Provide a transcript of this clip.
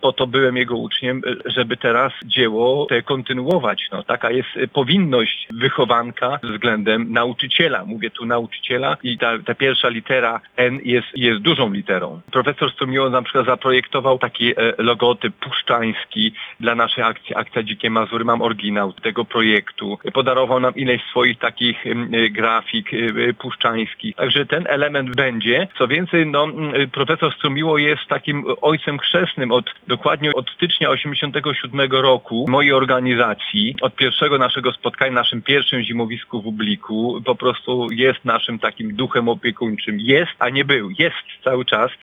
po to byłem jego uczniem, żeby teraz dzieło te kontynuować. No, taka jest powinność wychowanka względem nauczyciela. Mówię tu nauczyciela i ta pierwsza litera N jest dużą literą. Profesor Strumiło na przykład zaprojektował taki logotyp puszczański dla naszej akcji Akcja Dzikie Mazury. Mam oryginał tego projektu. Podarował nam ileś swoich takich grafik puszczańskich. Także ten element będzie. Co więcej, profesor Strumiło jest takim ojcem chrzestnym dokładnie od stycznia 1987 roku mojej organizacji. Od pierwszego naszego spotkania, naszym pierwszym zimowisku w Ubliku, po prostu jest naszym takim duchem opiekuńczym. Jest, a nie był. Jest cały czas.